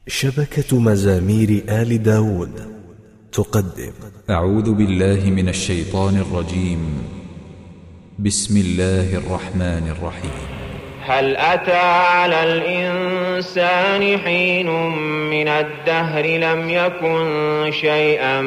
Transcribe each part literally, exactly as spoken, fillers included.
شبكة مزامير آل داود تقدم. أعوذ بالله من الشيطان الرجيم. بسم الله الرحمن الرحيم. هل أتى على الإنسان حين من الدهر لم يكن شيئا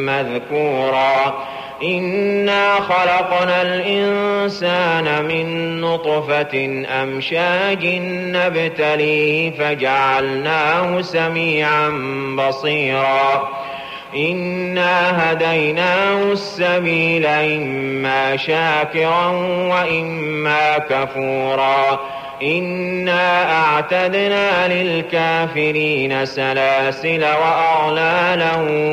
مذكورا إنا خلقنا الإنسان من نطفة أمشاج نبتليه فجعلناه سميعا بصيرا إنا هديناه السبيل إما شاكرا وإما كفورا إنا أعتدنا للكافرين سلاسل وأغلالا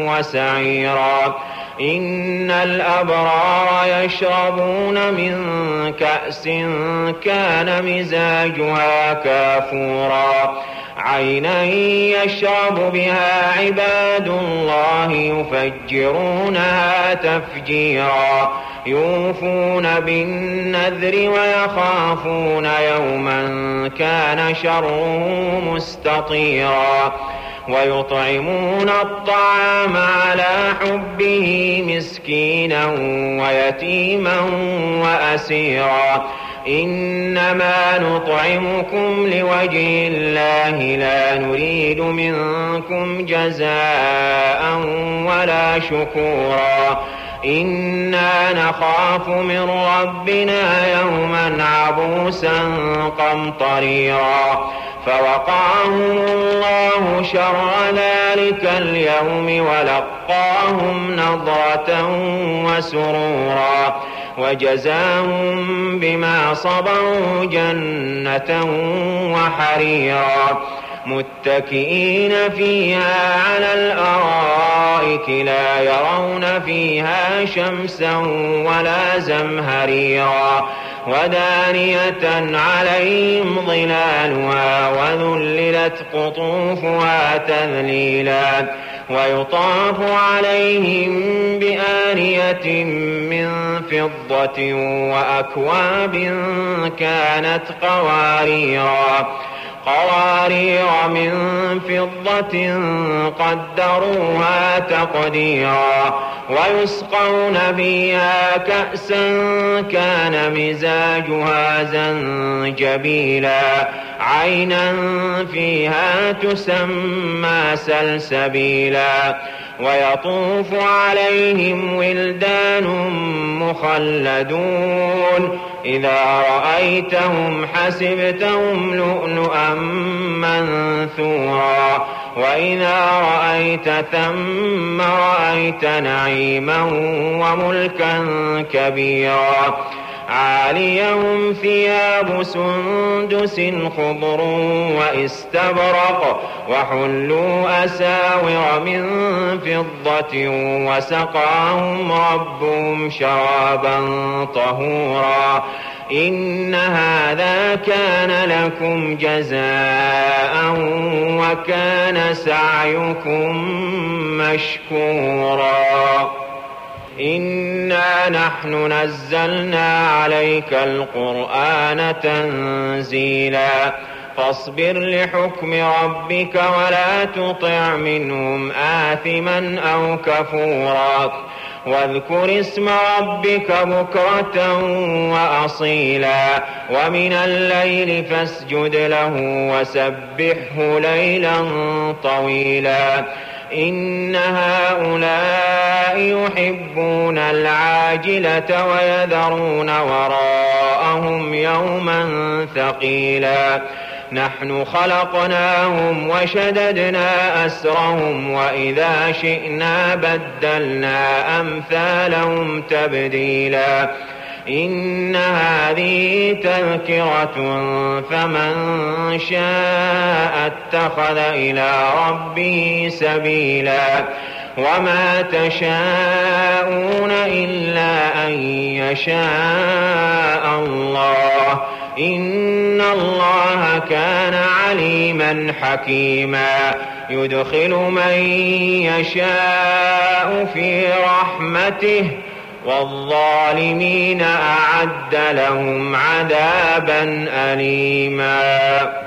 وسعيرا إن الأبرار يشربون من كأس كان مزاجها كافورا عينا يشرب بها عباد الله يفجرونها تفجيرا يوفون بالنذر ويخافون يوما كان شره مستطيرا ويطعمون الطعام على حبه مسكينا ويتيما وأسيرا إنما نطعمكم لوجه الله لا نريد منكم جزاء ولا شكورا إنا نخاف من ربنا يوما عبوسا قمطريرا فوقاهم الله شر ذلك اليوم ولقاهم نضرة وسرورا وجزاهم بما صبروا جنة وحريرا متكئين فيها على الأرائك لا يرون فيها شمسا ولا زمهريرا ودانية عليهم ظلالها وذللت قطوفها تذليلا ويطاف عليهم بآنية من فضة وأكواب كانت قواريرا قوارير من فضة قدروها تقديرا ويسقون بها كأسا كان مزاجها زنجبيلا عينا فيها تسمى سلسبيلا ويطوف عليهم ولدان مخلدون إذا رأيتهم حسبتهم لؤلؤا منثورا وإذا رأيت ثم رأيت نعيما وملكا كبيرا عاليهم ثياب سندس خضر واستبرق وحلوا أساور من فضة وسقاهم ربهم شرابا طهورا إن هذا كان لكم جزاء وكان سعيكم مشكورا إنا نحن نزلنا عليك القرآن تنزيلا فاصبر لحكم ربك ولا تطع منهم آثما أو كفورا واذكر اسم ربك بكرة وأصيلا ومن الليل فاسجد له وسبحه ليلا طويلا إن هؤلاء يحبون العاجلة ويذرون وراءهم يوما ثقيلا نحن خلقناهم وشددنا أسرهم وإذا شئنا بدلنا أمثالهم تبديلا إن هذه تذكرة فمن شاء اتخذ إلى ربه سبيلا وما تشاءون إلا أن يشاء الله إن الله كان عليما حكيما يدخل من يشاء في رحمته والظالمين أعد لهم عذابا أليما.